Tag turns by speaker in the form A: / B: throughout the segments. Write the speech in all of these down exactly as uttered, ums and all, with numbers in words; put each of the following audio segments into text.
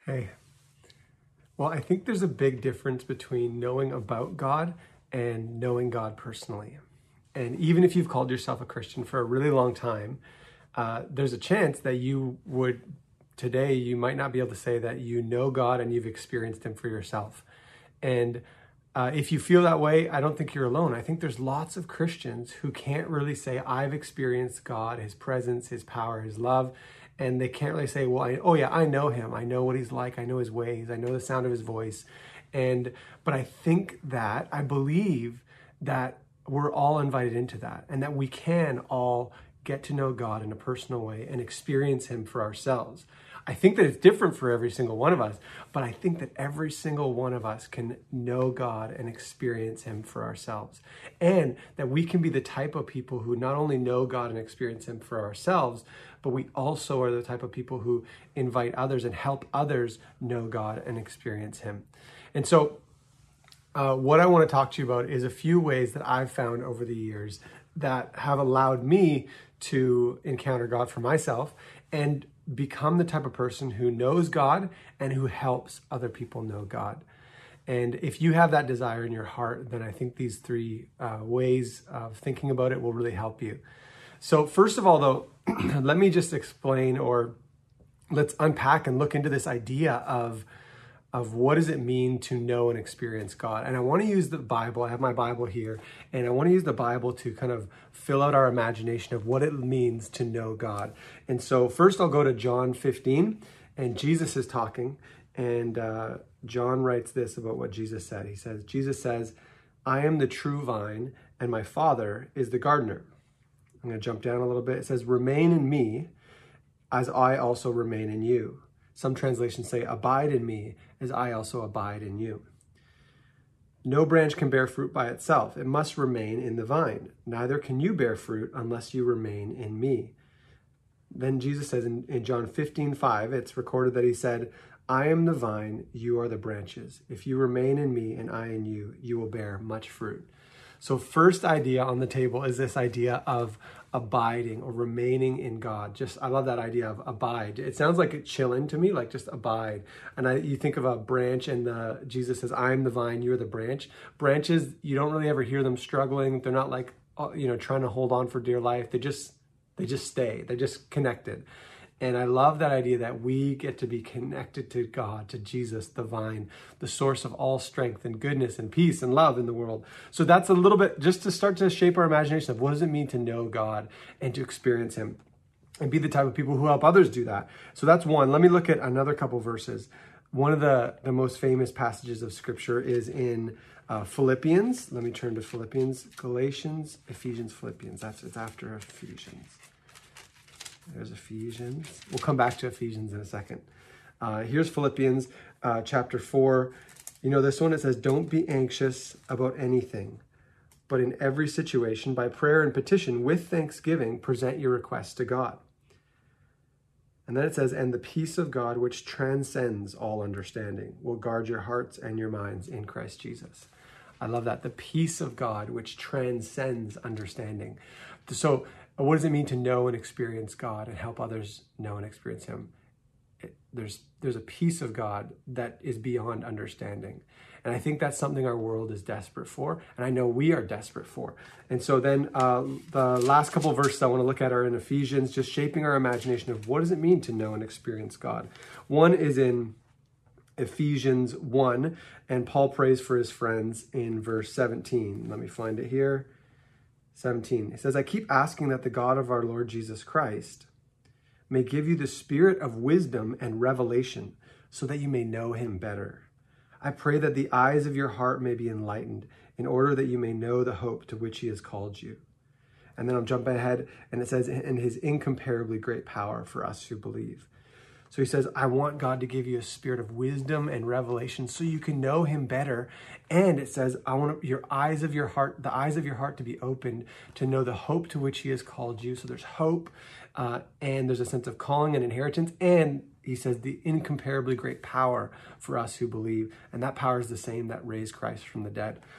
A: Hey, well, I think there's a big difference between knowing about God and knowing God personally. And even if you've called yourself a Christian for a really long time, uh, there's a chance that you would, today, you might not be able to say that you know God and you've experienced Him for yourself. And uh, if you feel that way, I don't think you're alone. I think there's lots of Christians who can't really say, I've experienced God, His presence, His power, His love. And they can't really say, well, I, oh yeah, I know Him. I know what He's like. I know His ways. I know the sound of His voice. And, but I think that, I believe that we're all invited into that, and that we can all get to know God in a personal way and experience Him for ourselves. I think that it's different for every single one of us, but I think that every single one of us can know God and experience Him for ourselves. And that we can be the type of people who not only know God and experience Him for ourselves, but we also are the type of people who invite others and help others know God and experience Him. And so uh, what I want to talk to you about is a few ways that I've found over the years that have allowed me to encounter God for myself and become the type of person who knows God and who helps other people know God. And if you have that desire in your heart, then I think these three uh, ways of thinking about it will really help you. So first of all, though, let me just explain, or let's unpack and look into this idea of of what does it mean to know and experience God. And I want to use the Bible. I have my Bible here, and I want to use the Bible to kind of fill out our imagination of what it means to know God. And so first I'll go to John fifteen, and Jesus is talking, and uh, John writes this about what Jesus said. He says, Jesus says, I am the true vine, and my Father is the gardener. I'm going to jump down a little bit. It says, remain in me as I also remain in you. Some translations say, abide in me as I also abide in you. No branch can bear fruit by itself. It must remain in the vine. Neither can you bear fruit unless you remain in me. Then Jesus says in, in John fifteen five, it's recorded that He said, I am the vine, you are the branches. If you remain in me and I in you, you will bear much fruit. So first idea on the table is this idea of abiding or remaining in God. Just, I love that idea of abide. It sounds like it chillin to me, like just abide. And I, you think of a branch, and the, Jesus says, I am the vine, you are the branch. Branches, you don't really ever hear them struggling. They're not like, you know, trying to hold on for dear life. They just, they just stay. They're just connected. And I love that idea that we get to be connected to God, to Jesus, the vine, the source of all strength and goodness and peace and love in the world. So that's a little bit just to start to shape our imagination of what does it mean to know God and to experience Him and be the type of people who help others do that. So that's one. Let me look at another couple verses. One of the, the most famous passages of Scripture is in uh, Philippians. Let me turn to Philippians, Galatians, Ephesians, Philippians. That's it's after Ephesians. There's Ephesians. We'll come back to Ephesians in a second. Uh, here's Philippians uh, chapter four. You know this one, it says, don't be anxious about anything, but in every situation, by prayer and petition, with thanksgiving, present your requests to God. And then it says, and the peace of God, which transcends all understanding, will guard your hearts and your minds in Christ Jesus. I love that. The peace of God, which transcends understanding. So what does it mean to know and experience God and help others know and experience Him? It, there's there's a peace of God that is beyond understanding. And I think that's something our world is desperate for. And I know we are desperate for. And so then uh, the last couple of verses I want to look at are in Ephesians, just shaping our imagination of what does it mean to know and experience God. One is in Ephesians one, and Paul prays for his friends in verse seventeen. Let me find it here. seventeen. It says, I keep asking that the God of our Lord Jesus Christ may give you the spirit of wisdom and revelation so that you may know Him better. I pray that the eyes of your heart may be enlightened in order that you may know the hope to which He has called you. And then I'll jump ahead, and it says, and His incomparably great power for us who believe. So he says, I want God to give you a spirit of wisdom and revelation so you can know Him better. And it says, I want your eyes of your heart, the eyes of your heart to be opened to know the hope to which He has called you. So there's hope, uh, and there's a sense of calling and inheritance. And he says the incomparably great power for us who believe. And that power is the same that raised Christ from the dead.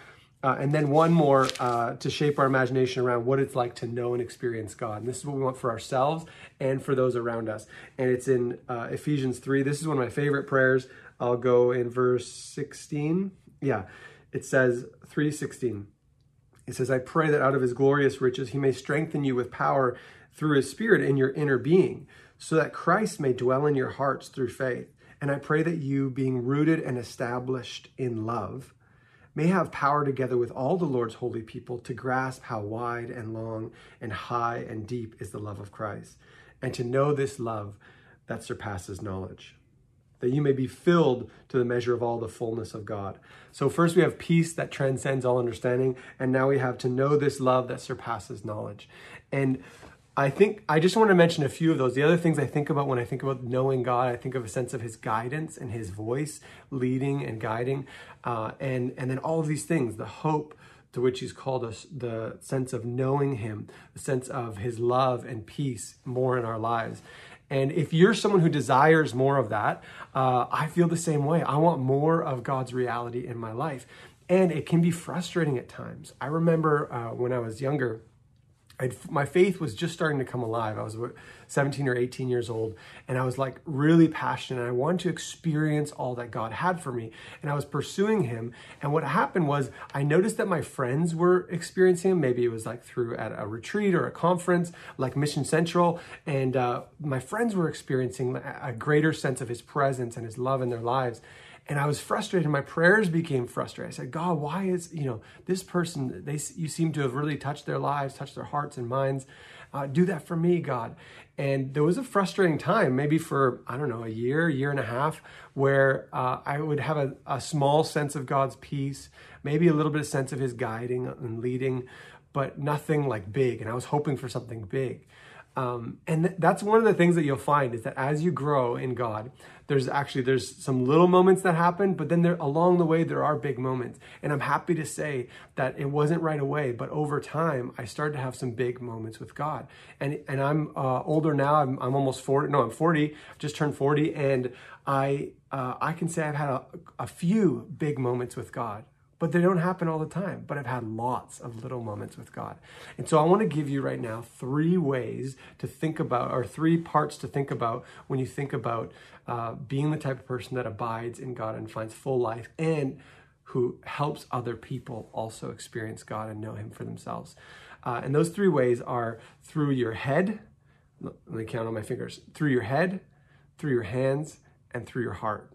A: Uh, and then one more uh, to shape our imagination around what it's like to know and experience God. And this is what we want for ourselves and for those around us. And it's in uh, Ephesians three. This is one of my favorite prayers. I'll go in verse sixteen. Yeah, it says three sixteen. It says, I pray that out of his glorious riches he may strengthen you with power through his Spirit in your inner being, so that Christ may dwell in your hearts through faith. And I pray that you, being rooted and established in love, may have power together with all the Lord's holy people to grasp how wide and long and high and deep is the love of Christ, and to know this love that surpasses knowledge, that you may be filled to the measure of all the fullness of God. So first we have peace that transcends all understanding, and now we have to know this love that surpasses knowledge. And I think I just want to mention a few of those. The other things I think about when I think about knowing God, I think of a sense of his guidance and his voice leading and guiding. Uh, and, and then all of these things, the hope to which he's called us, the sense of knowing him, the sense of his love and peace more in our lives. And if you're someone who desires more of that, uh, I feel the same way. I want more of God's reality in my life. And it can be frustrating at times. I remember uh, when I was younger, I'd, my faith was just starting to come alive. I was about seventeen or eighteen years old, and I was like really passionate. And I wanted to experience all that God had for me, and I was pursuing him. And what happened was I noticed that my friends were experiencing him. Maybe it was like through at a retreat or a conference like Mission Central, and uh, my friends were experiencing a greater sense of his presence and his love in their lives. And I was frustrated. My prayers became frustrated. I said, God, why is, you know, this person, they, you seem to have really touched their lives, touched their hearts and minds. Uh, do that for me, God. And there was a frustrating time, maybe for, I don't know, a year, year and a half, where uh, I would have a, a small sense of God's peace, maybe a little bit of sense of his guiding and leading, but nothing like big. And I was hoping for something big. Um, and th- that's one of the things that you'll find is that as you grow in God, there's actually, there's some little moments that happen, but then there along the way, there are big moments. And I'm happy to say that it wasn't right away, but over time, I started to have some big moments with God. And, and I'm uh, older now. I'm, I'm almost forty. No, I'm forty, just turned forty. And I, uh, I can say I've had a, a few big moments with God. But they don't happen all the time. But I've had lots of little moments with God. And so I want to give you right now three ways to think about, or three parts to think about when you think about uh, being the type of person that abides in God and finds full life, and who helps other people also experience God and know him for themselves. Uh, and those three ways are through your head. Let me count on my fingers. Through your head, through your hands, and through your heart.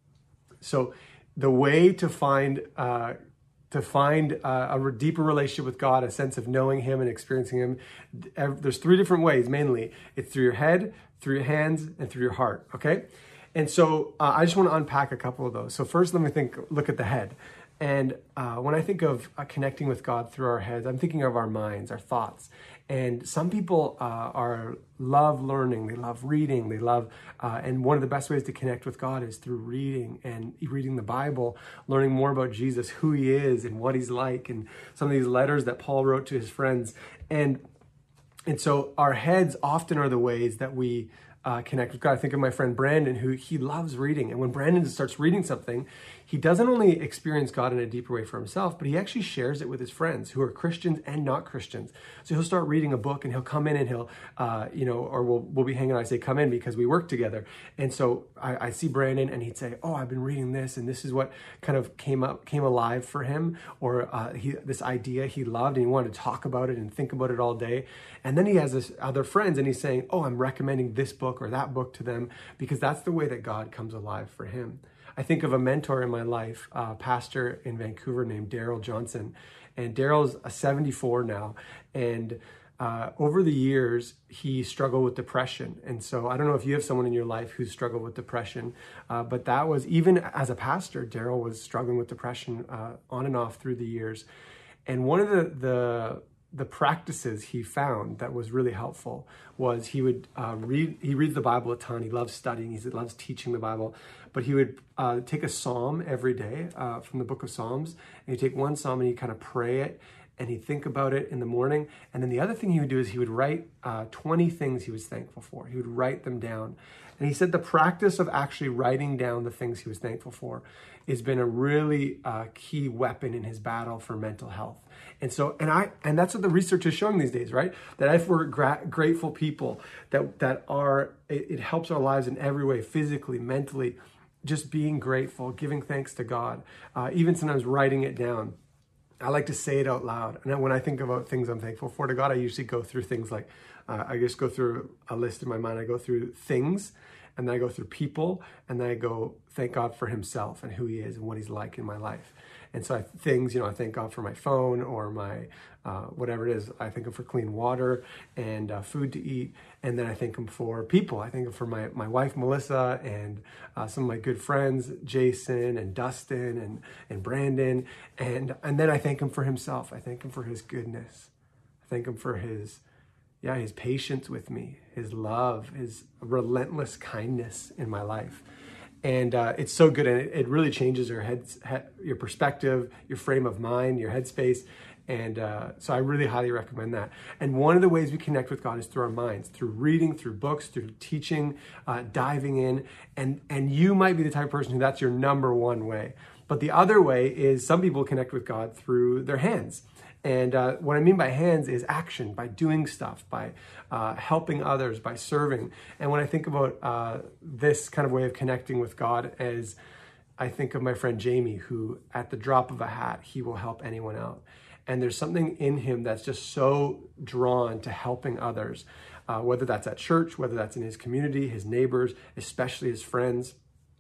A: So the way to find uh, to find uh, a deeper relationship with God, a sense of knowing him and experiencing him, there's three different ways mainly. It's through your head, through your hands, and through your heart, okay? And so uh, I just want to unpack a couple of those. So first, let me think, look at the head. And uh, when I think of uh, connecting with God through our heads, I'm thinking of our minds, our thoughts. And some people uh, are love learning, they love reading, they love, uh, and one of the best ways to connect with God is through reading and reading the Bible, learning more about Jesus, who he is and what he's like, and some of these letters that Paul wrote to his friends. And, and so our heads often are the ways that we Uh, connect with God. I think of my friend Brandon, who he loves reading. And when Brandon starts reading something, he doesn't only experience God in a deeper way for himself, but he actually shares it with his friends who are Christians and not Christians. So he'll start reading a book and he'll come in and he'll, uh, you know, or we'll, we'll be hanging out. I say, come in because we work together. And so I, I see Brandon and he'd say, oh, I've been reading this and this is what kind of came up, came alive for him, or uh, he, this idea he loved and he wanted to talk about it and think about it all day. And then he has this other friends and he's saying, oh, I'm recommending this book or that book to them, because that's the way that God comes alive for him. I think of a mentor in my life, a pastor in Vancouver named Daryl Johnson. And Daryl's seventy-four now. And uh, over the years, he struggled with depression. And so I don't know if you have someone in your life who's struggled with depression, uh, but that was, even as a pastor, Daryl was struggling with depression uh, on and off through the years. And one of the, the the practices he found that was really helpful was he would uh, read, he reads the Bible a ton. He loves studying. He loves teaching the Bible, but he would uh, take a psalm every day uh, from the book of Psalms, and he'd take one psalm and he'd kind of pray it and he'd think about it in the morning. And then the other thing he would do is he would write uh, twenty things he was thankful for. He would write them down. And he said the practice of actually writing down the things he was thankful for has been a really uh, key weapon in his battle for mental health. And so, and I, and that's what the research is showing these days, right? That if we're gra- grateful people, that that are, it, it helps our lives in every way, physically, mentally, just being grateful, giving thanks to God, uh, even sometimes writing it down. I like to say it out loud. And when I think about things I'm thankful for to God, I usually go through things like, uh, I just go through a list in my mind. I go through things, and then I go through people, and then I go thank God for himself and who he is and what he's like in my life. And so I, things, you know, I thank God for my phone or my, uh, whatever it is. I thank him for clean water and uh, food to eat. And then I thank him for people. I thank him for my, my wife, Melissa, and uh, some of my good friends, Jason and Dustin and, and Brandon. And, and then I thank him for himself. I thank him for his goodness. I thank him for his, yeah, his patience with me, his love, his relentless kindness in my life. And uh, it's so good, and it, it really changes your head, he, your perspective, your frame of mind, your headspace. And uh, so I really highly recommend that. And one of the ways we connect with God is through our minds, through reading, through books, through teaching, uh, diving in. And, and you might be the type of person who that's your number one way. But the other way is some people connect with God through their hands. And uh, what I mean by hands is action, by doing stuff, by uh, helping others, by serving. And when I think about uh, this kind of way of connecting with God, as I think of my friend Jamie, who at the drop of a hat, he will help anyone out. And there's something in him that's just so drawn to helping others, uh, whether that's at church, whether that's in his community, his neighbors, especially his friends.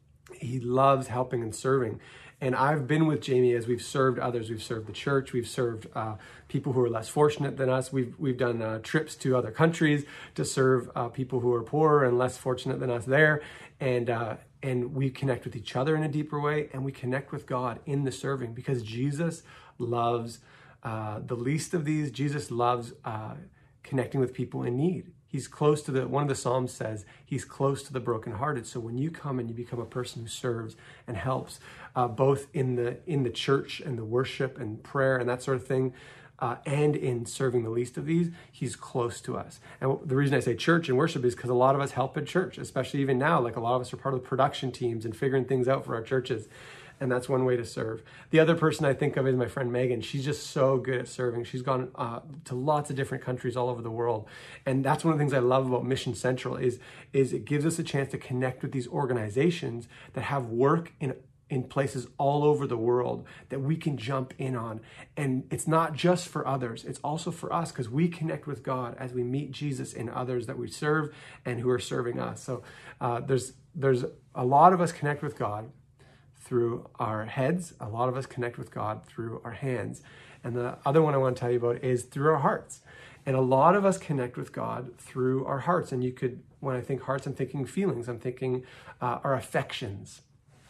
A: He loves helping and serving. And I've been with Jamie as we've served others. We've served the church. We've served uh, people who are less fortunate than us. We've we've done uh, trips to other countries to serve uh, people who are poorer and less fortunate than us there. And uh, and we connect with each other in a deeper way, and we connect with God in the serving, because Jesus loves uh, the least of these. Jesus loves uh, connecting with people in need. He's close to the, one of the Psalms says, he's close to the brokenhearted. So when you come and you become a person who serves and helps, uh, both in the in the church and the worship and prayer and that sort of thing, uh, and in serving the least of these, he's close to us. And the reason I say church and worship is because a lot of us help at church, especially even now. Like a lot of us are part of the production teams and figuring things out for our churches. And that's one way to serve. The other person I think of is my friend Megan. She's just so good at serving. She's gone uh, to lots of different countries all over the world. And that's one of the things I love about Mission Central is, is it gives us a chance to connect with these organizations that have work in in places all over the world that we can jump in on. And it's not just for others, it's also for us, because we connect with God as we meet Jesus in others that we serve and who are serving us. So uh, there's there's a lot of us connect with God through our heads. A lot of us connect with God through our hands. And the other one I want to tell you about is through our hearts. And a lot of us connect with God through our hearts. And you could, when I think hearts, I'm thinking feelings. I'm thinking uh, our affections.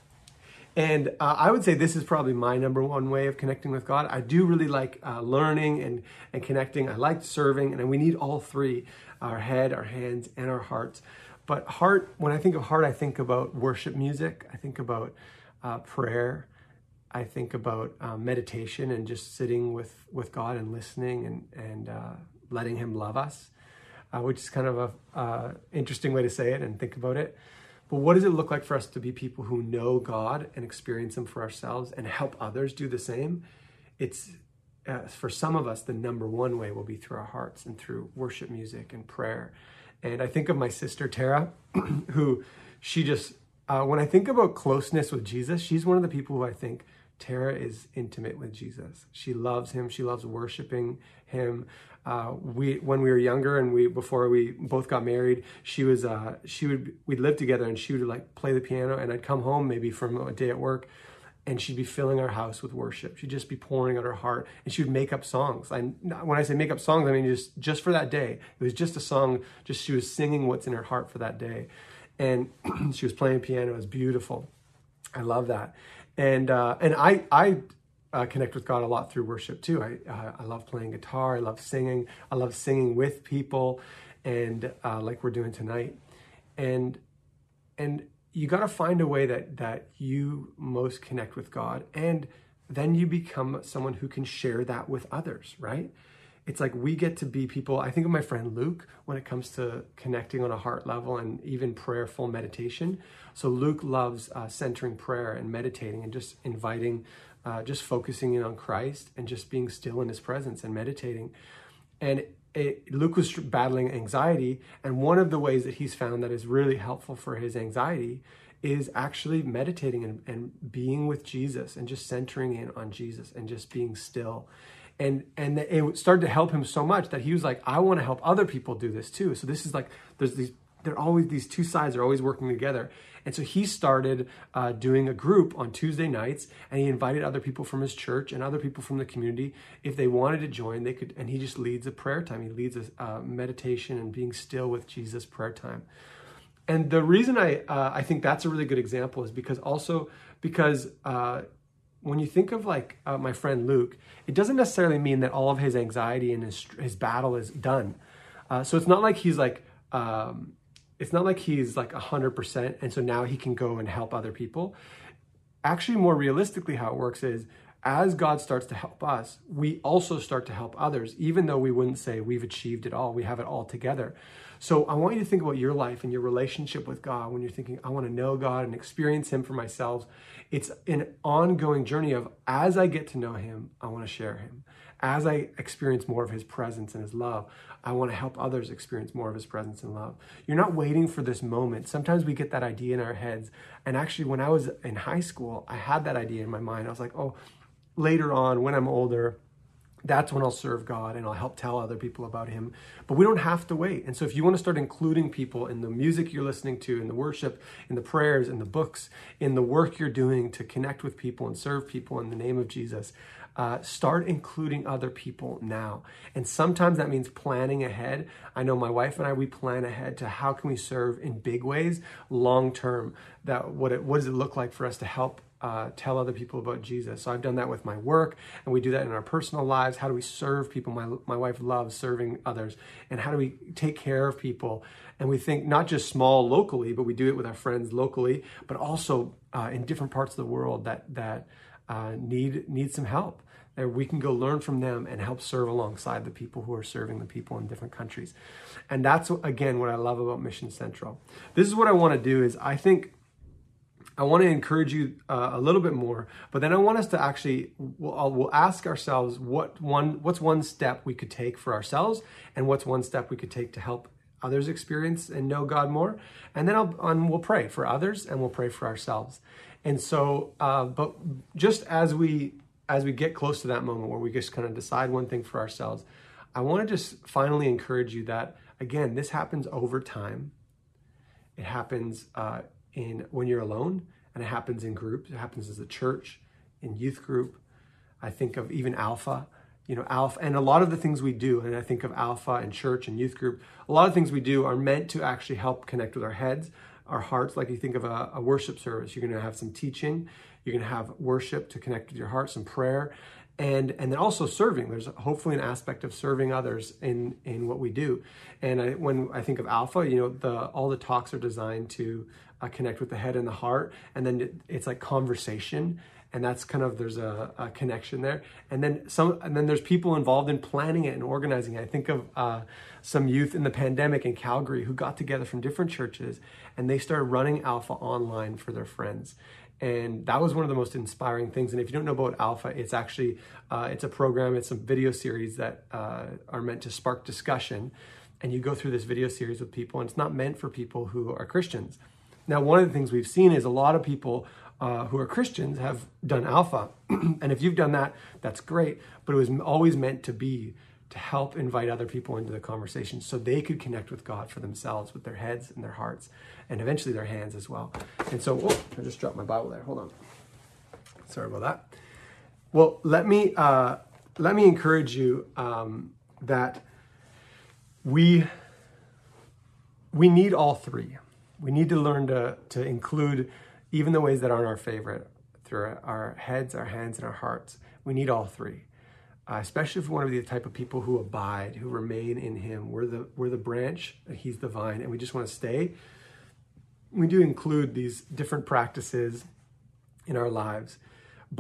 A: And uh, I would say this is probably my number one way of connecting with God. I do really like uh, learning and, and connecting. I like serving, and we need all three, our head, our hands, and our hearts. But heart, when I think of heart, I think about worship music. I think about uh, prayer. I think about uh, meditation and just sitting with, with God and listening and, and uh, letting him love us, uh, which is kind of a uh, interesting way to say it and think about it. But what does it look like for us to be people who know God and experience him for ourselves and help others do the same? It's, uh, for some of us, the number one way will be through our hearts and through worship music and prayer. And I think of my sister, Tara, who she just, uh, when I think about closeness with Jesus, she's one of the people who I think Tara is intimate with Jesus. She loves him. She loves worshiping him. Uh, we, when we were younger and we, before we both got married, she was, uh, she would, we'd live together and she would like play the piano, and I'd come home maybe from a day at work and she'd be filling our house with worship. She'd just be pouring out her heart, and she would make up songs. I, when I say make up songs, I mean just, just for that day. It was just a song, just she was singing what's in her heart for that day. And she was playing piano. It was beautiful. I love that. And, uh, and I, I, Uh, connect with God a lot through worship too. I uh, I love playing guitar. I love singing. I love singing with people, and uh, like we're doing tonight. And and you got to find a way that that you most connect with God. And then you become someone who can share that with others, right? It's like we get to be people. I think of my friend Luke when it comes to connecting on a heart level and even prayerful meditation. So Luke loves uh, centering prayer and meditating and just inviting, uh, just focusing in on Christ and just being still in his presence and meditating. And it, Luke was battling anxiety. And one of the ways that he's found that is really helpful for his anxiety is actually meditating and, and being with Jesus and just centering in on Jesus and just being still. And and it started to help him so much that he was like, I want to help other people do this too. So this is like, there's these, they're always, these two sides are always working together. And so he started uh, doing a group on Tuesday nights, and he invited other people from his church and other people from the community. If they wanted to join, they could, and he just leads a prayer time. He leads a uh, meditation and being still with Jesus prayer time. And the reason I uh, I think that's a really good example is because also because uh, when you think of like uh, my friend Luke, it doesn't necessarily mean that all of his anxiety and his his battle is done. Uh, so it's not like he's like um, it's not like he's like a hundred percent, and so now he can go and help other people. Actually, more realistically, how it works is as God starts to help us, we also start to help others, even though we wouldn't say we've achieved it all, we have it all together. So I want you to think about your life and your relationship with God when you're thinking, I want to know God and experience him for myself. It's an ongoing journey of, as I get to know him, I want to share him. As I experience more of his presence and his love, I want to help others experience more of his presence and love. You're not waiting for this moment. Sometimes we get that idea in our heads. And actually, when I was in high school, I had that idea in my mind. I was like, oh, later on, when I'm older, that's when I'll serve God and I'll help tell other people about him. But we don't have to wait. And so if you want to start including people in the music you're listening to, in the worship, in the prayers, in the books, in the work you're doing to connect with people and serve people in the name of Jesus, uh, start including other people now. And sometimes that means planning ahead. I know my wife and I, we plan ahead to how can we serve in big ways, long term, that what it, what does it look like for us to help Uh, tell other people about Jesus. So I've done that with my work, and we do that in our personal lives. How do we serve people? My my wife loves serving others. And how do we take care of people? And we think not just small locally, but we do it with our friends locally, but also uh, in different parts of the world that that uh, need need some help. There we can go learn from them and help serve alongside the people who are serving the people in different countries. And that's, again, what I love about Mission Central. This is what I want to do is I think I want to encourage you uh, a little bit more, but then I want us to actually, we'll, we'll ask ourselves what one, what's one step we could take for ourselves, and what's one step we could take to help others experience and know God more. And then I'll, and we'll pray for others and we'll pray for ourselves. And so, uh, but just as we, as we get close to that moment where we just kind of decide one thing for ourselves, I want to just finally encourage you that, again, this happens over time. It happens, uh, in when you're alone, and it happens in groups. It happens as a church, in youth group. I think of even Alpha, you know, Alpha, and a lot of the things we do, and I think of Alpha and church and youth group, a lot of things we do are meant to actually help connect with our heads, our hearts. Like you think of a, a worship service, you're going to have some teaching, you're going to have worship to connect with your heart, some prayer, and and then also serving. There's hopefully an aspect of serving others in in what we do. And I, when I think of Alpha, you know, the all the talks are designed to uh, connect with the head and the heart, and then it, it's like conversation, and that's kind of, there's a, a connection there. And then some, and then there's people involved in planning it and organizing it. I think of uh, some youth in the pandemic in Calgary who got together from different churches, and they started running Alpha online for their friends. And that was one of the most inspiring things. And if you don't know about Alpha, it's actually, uh, it's a program, it's some video series that uh, are meant to spark discussion. And you go through this video series with people, and it's not meant for people who are Christians. Now, one of the things we've seen is a lot of people uh, who are Christians have done Alpha. And if you've done that, that's great. But it was always meant to be to help invite other people into the conversation so they could connect with God for themselves, with their heads and their hearts, and eventually their hands as well. And so, oh, I just dropped my Bible there. Hold on. Sorry about that. Well, let me uh, let me encourage you um, that we we need all three. We need to learn to to include even the ways that aren't our favorite through our, our heads, our hands, and our hearts. We need all three. Uh, especially if we want to be the type of people who abide, who remain in him. We're the we're the branch, and he's the vine, and we just want to stay. We do include these different practices in our lives. But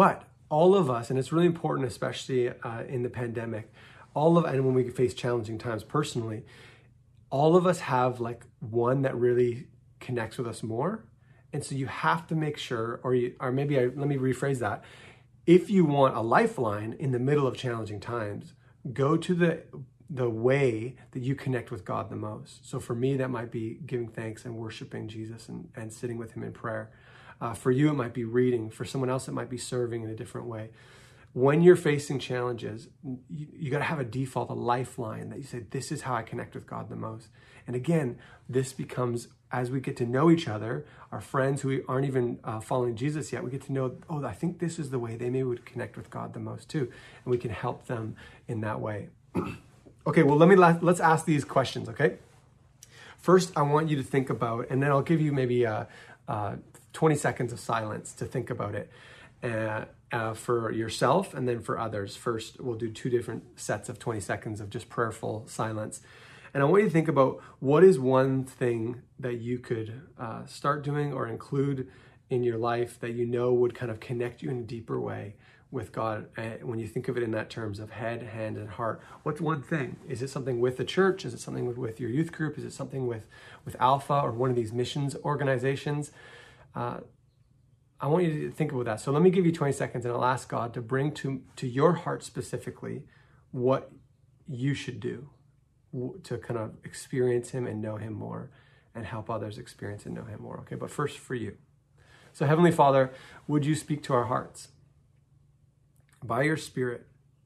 A: all of us, and it's really important, especially uh, in the pandemic, all of, and when we face challenging times personally, all of us have like one that really connects with us more. And so you have to make sure, or you, or maybe I, let me rephrase that. If you want a lifeline in the middle of challenging times, go to the the way that you connect with God the most. So for me, that might be giving thanks and worshiping Jesus and, and sitting with him in prayer. Uh, for you, it might be reading. For someone else, it might be serving in a different way. When you're facing challenges, you, you got to have a default, a lifeline that you say, this is how I connect with God the most. And again, this becomes, as we get to know each other, our friends who aren't even uh, following Jesus yet, we get to know, oh, I think this is the way they maybe would connect with God the most too. And we can help them in that way. Okay, well, let me, let's ask these questions, okay? First, I want you to think about, and then I'll give you maybe uh, uh, twenty seconds of silence to think about it. Uh, uh, for yourself and then for others. First, we'll do two different sets of twenty seconds of just prayerful silence. And I want you to think about what is one thing that you could uh, start doing or include in your life that you know would kind of connect you in a deeper way with God. Uh, when you think of it in that terms of head, hand, and heart, what's one thing? Is it something with the church? Is it something with, with your youth group? Is it something with, with Alpha or one of these missions organizations? Uh, I want you to think about that. So let me give you twenty seconds and I'll ask God to bring to, to your heart specifically what you should do to kind of experience him and know him more and help others experience and know him more. Okay, but first for you. So Heavenly Father, would you speak to our hearts by your Spirit?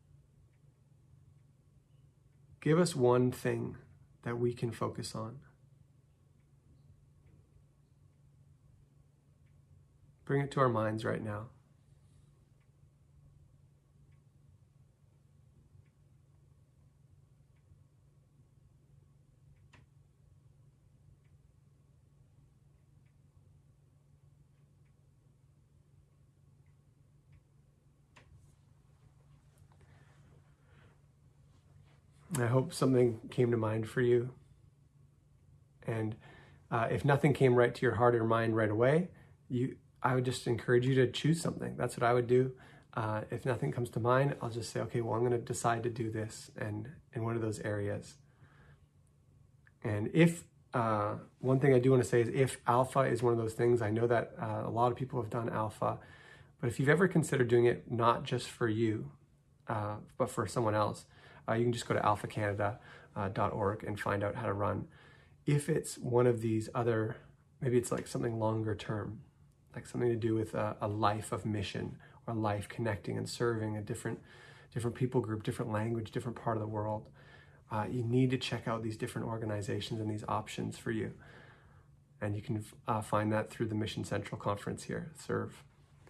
A: Give us one thing that we can focus on. Bring it to our minds right now. I hope something came to mind for you. And uh, if nothing came right to your heart or mind right away, you I would just encourage you to choose something. That's what I would do. Uh, if nothing comes to mind, I'll just say, okay, well, I'm going to decide to do this and in one of those areas. And if, uh, one thing I do want to say is if Alpha is one of those things, I know that uh, a lot of people have done Alpha, but if you've ever considered doing it not just for you, uh, but for someone else, uh, you can just go to alpha canada dot org and find out how to run. If it's one of these other, maybe it's like something longer term, like something to do with a, a life of mission or a life connecting and serving a different, different people group, different language, different part of the world. Uh, you need to check out these different organizations and these options for you. And you can uh, find that through the Mission Central Conference here, Serve.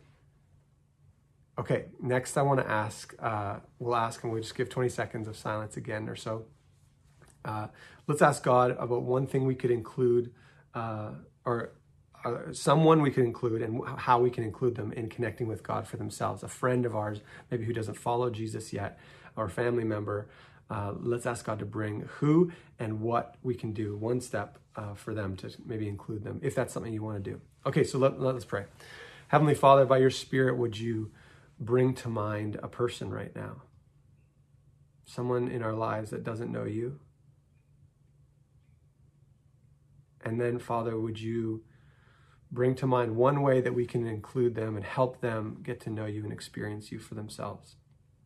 A: Okay, next I want to ask, uh, we'll ask and we'll just give twenty seconds of silence again or so. Uh, let's ask God about one thing we could include uh, or Uh, someone we can include and how we can include them in connecting with God for themselves. A friend of ours, maybe who doesn't follow Jesus yet, or a family member. Uh, let's ask God to bring who and what we can do, one step uh, for them to maybe include them, if that's something you want to do. Okay, so let, let us pray. Heavenly Father, by your Spirit, would you bring to mind a person right now? Someone in our lives that doesn't know you. And then, Father, would you bring to mind one way that we can include them and help them get to know you and experience you for themselves.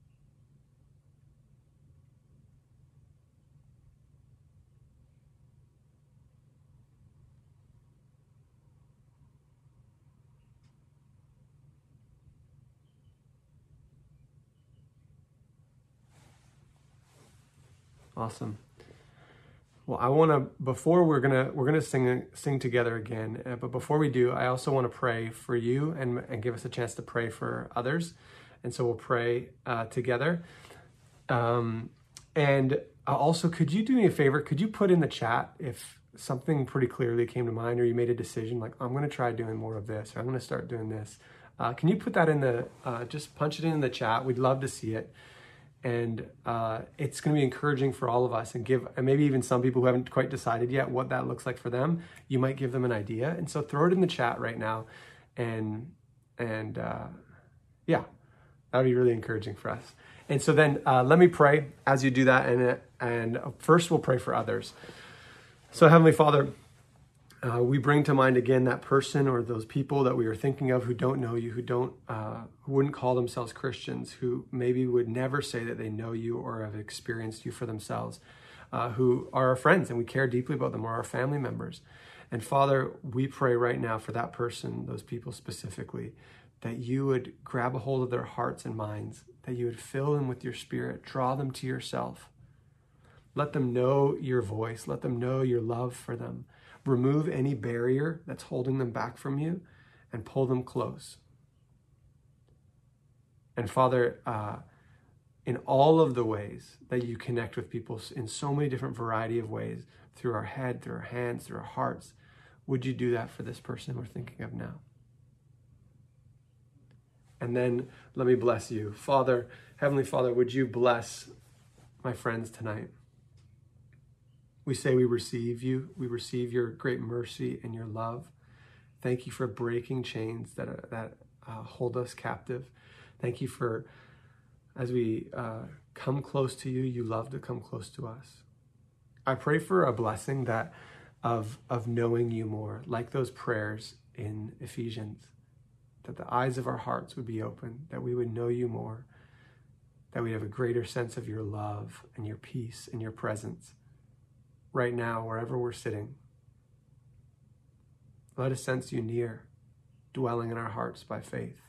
A: Awesome. Well, I want to, before we're gonna we're gonna sing sing together again, uh, but before we do, I also want to pray for you and and give us a chance to pray for others, and so we'll pray uh, together. Um, and also, could you do me a favor? Could you put in the chat if something pretty clearly came to mind, or you made a decision like I'm going to try doing more of this, or I'm going to start doing this? Uh, can you put that in the uh, just punch it in the chat? We'd love to see it. And uh, it's going to be encouraging for all of us and give, and maybe even some people who haven't quite decided yet what that looks like for them, you might give them an idea. And so throw it in the chat right now. And, and uh, yeah, That would be really encouraging for us. And so then uh, let me pray as you do that. And, and first we'll pray for others. So Heavenly Father, uh, we bring to mind again that person or those people that we are thinking of who don't know you, who don't, uh, who wouldn't call themselves Christians, who maybe would never say that they know you or have experienced you for themselves, uh, who are our friends and we care deeply about them, or our family members. And Father, we pray right now for that person, those people specifically, that you would grab a hold of their hearts and minds, that you would fill them with your Spirit, draw them to yourself. Let them know your voice. Let them know your love for them. Remove any barrier that's holding them back from you and pull them close. And Father, uh, in all of the ways that you connect with people in so many different variety of ways, through our head, through our hands, through our hearts, would you do that for this person we're thinking of now? And then let me bless you. Father, Heavenly Father, would you bless my friends tonight? We say we receive you. We receive your great mercy and your love. Thank you for breaking chains that, are, that uh, hold us captive. Thank you for, as we uh, come close to you, you love to come close to us. I pray for a blessing that of, of knowing you more, like those prayers in Ephesians, that the eyes of our hearts would be open, that we would know you more, that we have a greater sense of your love and your peace and your presence right now, wherever we're sitting. Let us sense you near, dwelling in our hearts by faith.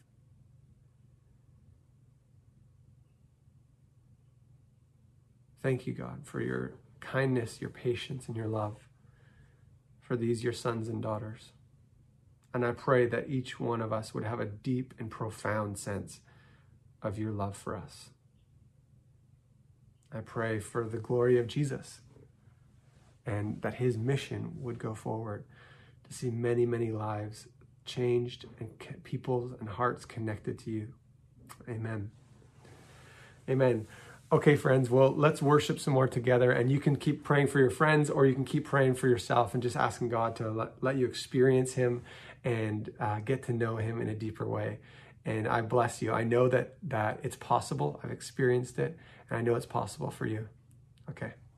A: Thank you, God, for your kindness, your patience, and your love for these, your sons and daughters. And I pray that each one of us would have a deep and profound sense of your love for us. I pray for the glory of Jesus and that his mission would go forward to see many, many lives changed and people and hearts connected to you. Amen. Amen. Okay, friends, well, let's worship some more together, and you can keep praying for your friends, or you can keep praying for yourself and just asking God to let, let you experience him and uh, get to know him in a deeper way. And I bless you. I know that that it's possible. I've experienced it, and I know it's possible for you. Okay.